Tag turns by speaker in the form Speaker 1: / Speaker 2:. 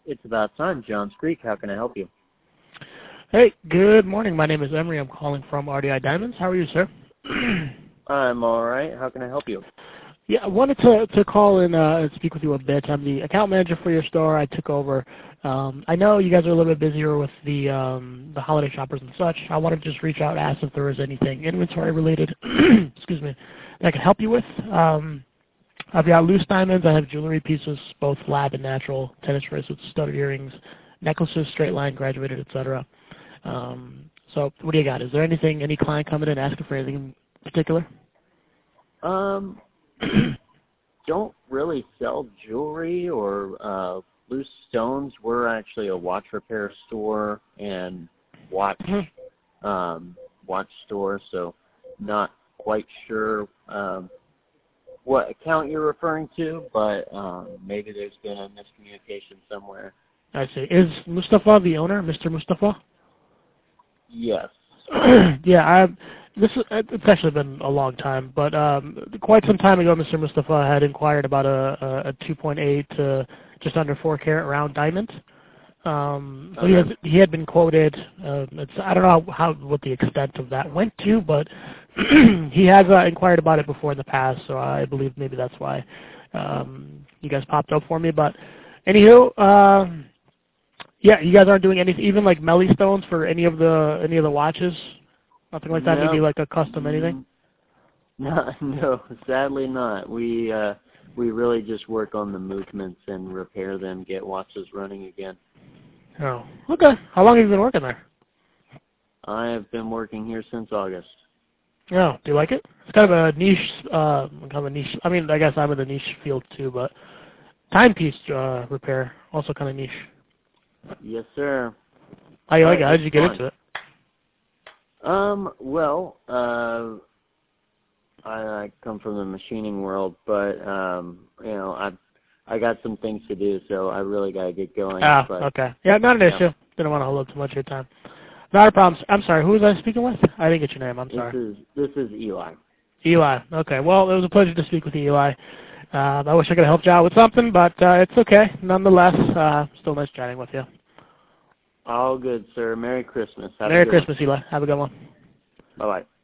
Speaker 1: It's about time, Johns Creek. How can I help you?
Speaker 2: Hey, good morning. My name is Emery. I'm calling from RDI Diamonds. How are you, sir?
Speaker 1: I'm all right. How can I help you?
Speaker 2: Yeah, I wanted to call and speak with you a bit. I'm the account manager for your store. I took over. I know you guys are a little bit busier with the holiday shoppers and such. I wanted to just reach out and ask if there was anything inventory related, excuse me, that I could help you with. I've got loose diamonds. I have jewelry pieces, both lab and natural, tennis bracelets, studded earrings, necklaces, straight line, graduated, etc. So what do you got? Is there anything, any client coming in asking for anything in particular?
Speaker 1: Don't really sell jewelry or loose stones. We're actually a watch repair store and watch store, so not quite sure what account you're referring to, but maybe there's been a miscommunication somewhere.
Speaker 2: I see. Is Mustafa the owner, Mr. Mustafa?
Speaker 1: Yes.
Speaker 2: Yeah, it's actually been a long time, but quite some time ago, Mr. Mustafa had inquired about a 2.8 to just under 4 carat round diamond. So he had been quoted. I don't know what the extent of that went to, but he has inquired about it before in the past, so I believe maybe that's why you guys popped up for me. But anywho, yeah, you guys aren't doing anything, even like Melly stones for any of the watches, nothing like that.
Speaker 1: No.
Speaker 2: Maybe like a custom anything.
Speaker 1: No, sadly not. We really just work on the movements and repair them, get watches running again.
Speaker 2: Oh, okay. How long have you been working there?
Speaker 1: I have been working here since August.
Speaker 2: Oh, do you like it? It's kind of a niche, I mean, I guess I'm in the niche field too, but timepiece repair, also kind of niche.
Speaker 1: Yes, sir.
Speaker 2: How you like it? How did you get into it?
Speaker 1: Well, I come from the machining world, but I got some things to do, so I really got to get going.
Speaker 2: Ah, okay. Yeah, not an issue. Didn't want to hold up too much of your time. Not a problem. I'm sorry. Who was I speaking with? I didn't get your name. I'm sorry.
Speaker 1: This is Eli.
Speaker 2: Eli. Okay. Well, it was a pleasure to speak with you, Eli. I wish I could have helped you out with something, but it's okay. Nonetheless, still nice chatting with you.
Speaker 1: All good, sir. Merry Christmas.
Speaker 2: Merry Christmas, Eli. Have a good one.
Speaker 1: Bye-bye.